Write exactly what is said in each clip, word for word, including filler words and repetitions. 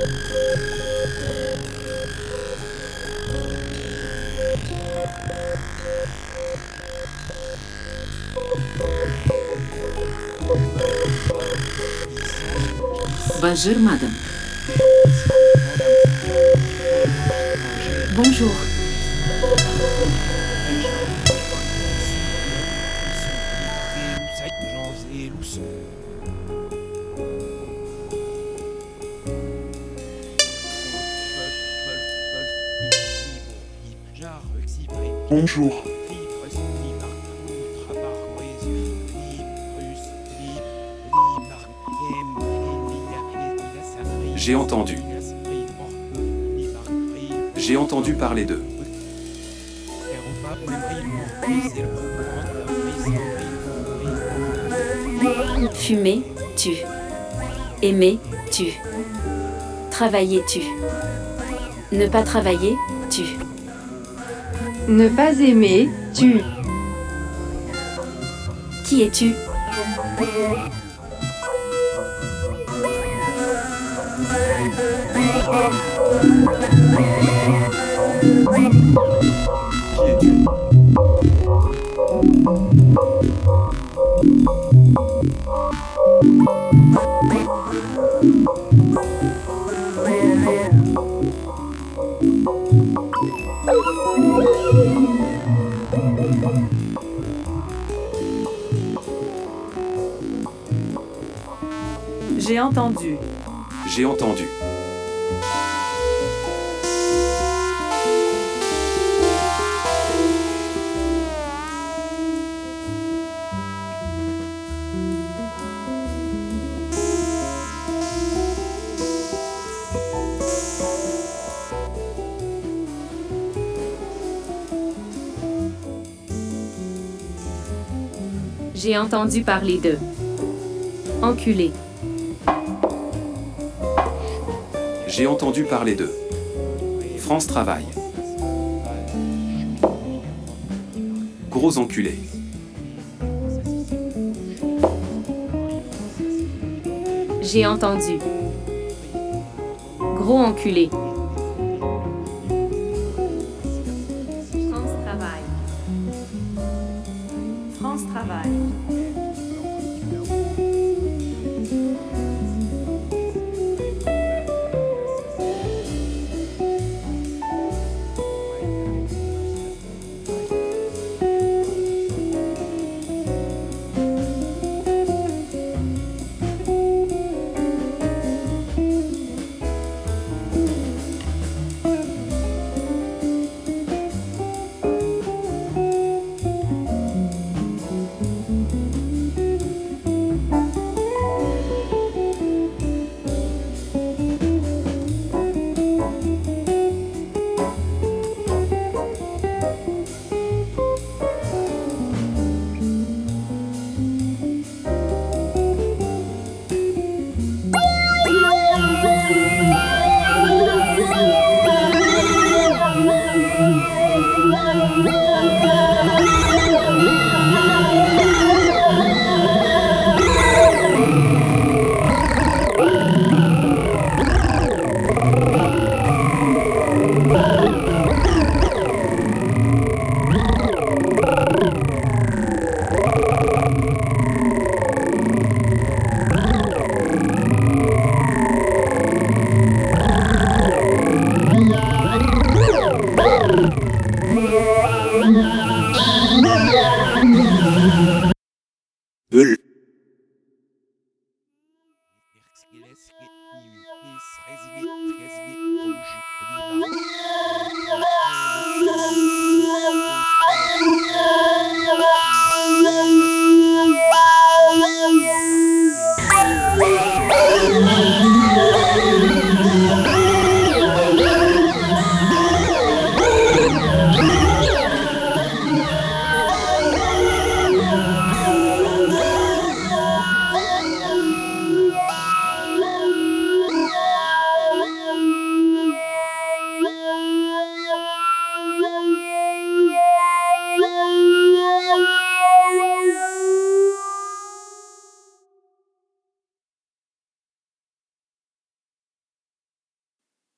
Bonjour, madame. Bonjour. Bonjour. J'ai entendu. J'ai entendu parler d'eux. Fumer, tu. Aimer, tu. Travailler, tu. Ne pas travailler, tu. Ne pas aimer, tu. Qui es-tu? J'ai entendu. J'ai entendu. J'ai entendu parler d'eux. Enculé. J'ai entendu parler d'eux. France Travail. Gros enculé. J'ai entendu. Gros enculé. France Travail. France Travail.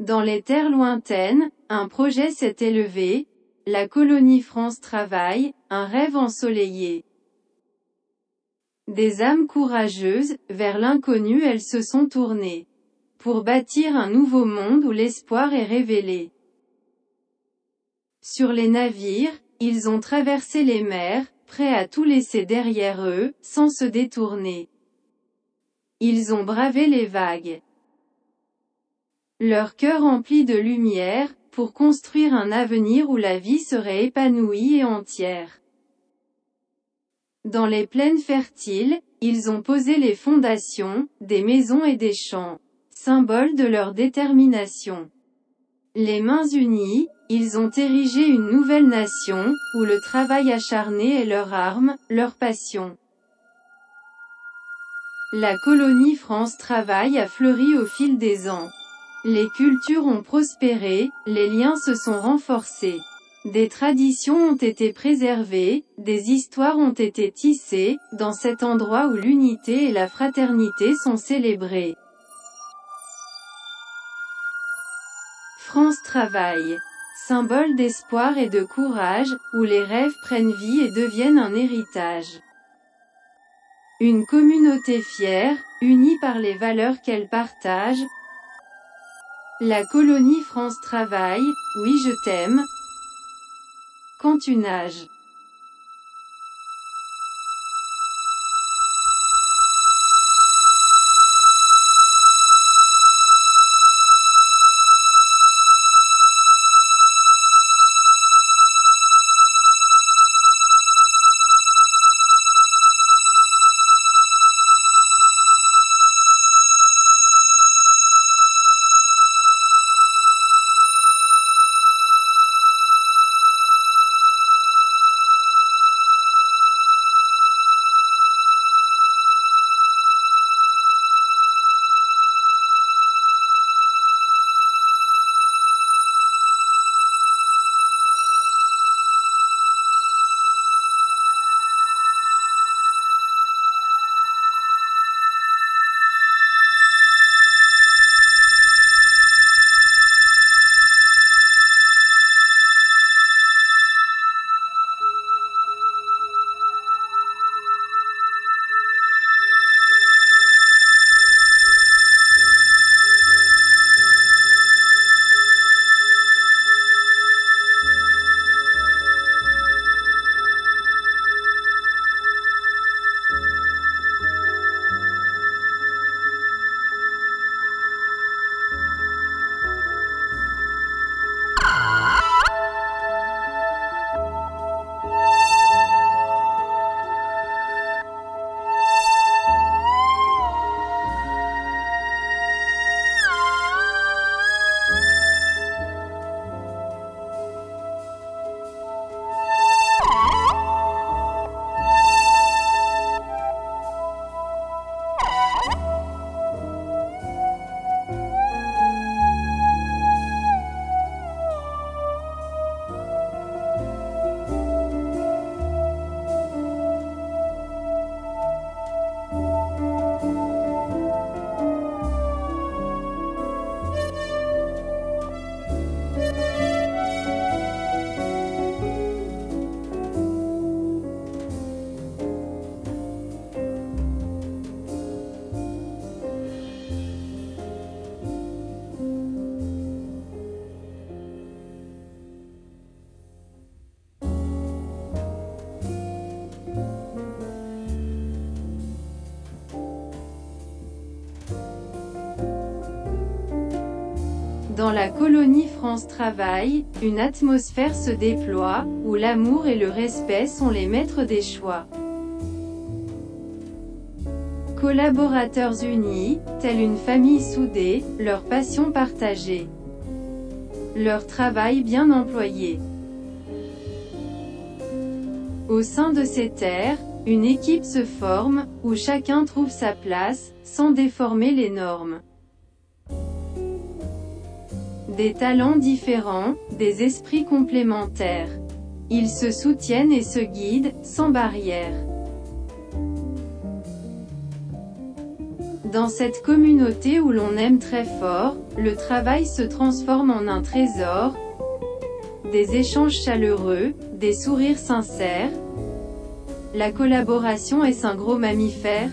Dans les terres lointaines, un projet s'est élevé, la colonie France Travail, un rêve ensoleillé. Des âmes courageuses, vers l'inconnu elles se sont tournées. Pour bâtir un nouveau monde où l'espoir est révélé. Sur les navires, ils ont traversé les mers, prêts à tout laisser derrière eux, sans se détourner. Ils ont bravé les vagues. Leur cœur empli de lumière, pour construire un avenir où la vie serait épanouie et entière. Dans les plaines fertiles, ils ont posé les fondations, des maisons et des champs, symboles de leur détermination. Les mains unies, ils ont érigé une nouvelle nation, où le travail acharné est leur arme, leur passion. La colonie France Travail a fleuri au fil des ans. Les cultures ont prospéré, les liens se sont renforcés. Des traditions ont été préservées, des histoires ont été tissées, dans cet endroit où l'unité et la fraternité sont célébrées. France Travail. Symbole d'espoir et de courage, où les rêves prennent vie et deviennent un héritage. Une communauté fière, unie par les valeurs qu'elle partage. La colonie France Travail, oui je t'aime. Quand tu nages. Dans la colonie France Travail, une atmosphère se déploie, où l'amour et le respect sont les maîtres des choix. Collaborateurs unis, telle une famille soudée, leur passion partagée. Leur travail bien employé. Au sein de ces terres, une équipe se forme, où chacun trouve sa place, sans déformer les normes. Des talents différents, des esprits complémentaires. Ils se soutiennent et se guident, sans barrière. Dans cette communauté où l'on aime très fort, le travail se transforme en un trésor, des échanges chaleureux, des sourires sincères. La collaboration est un gros mammifère.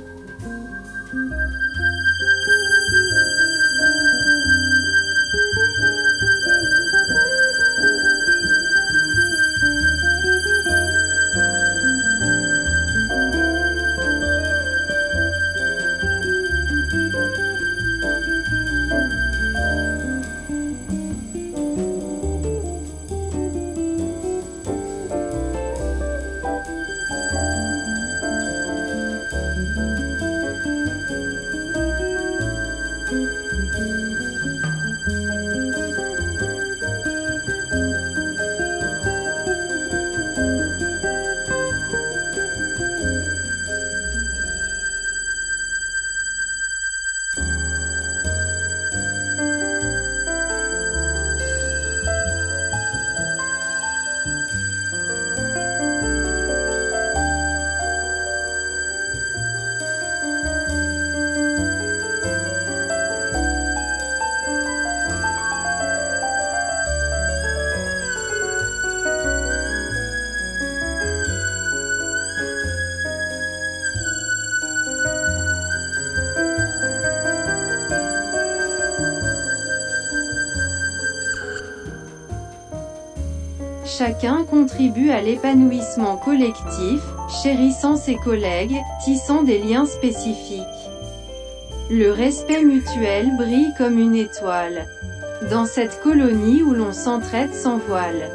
Chacun contribue à l'épanouissement collectif, chérissant ses collègues, tissant des liens spécifiques. Le respect mutuel brille comme une étoile. Dans cette colonie où l'on s'entraide sans voile.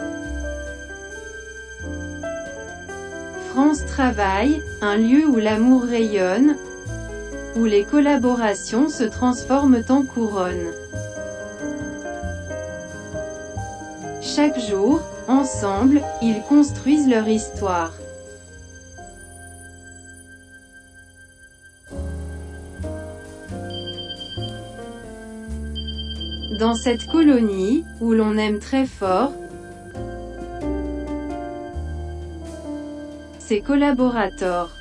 France Travail, un lieu où l'amour rayonne, où les collaborations se transforment en couronne. Chaque jour, ensemble, ils construisent leur histoire. Dans cette colonie, où l'on aime très fort, ses collaborateurs.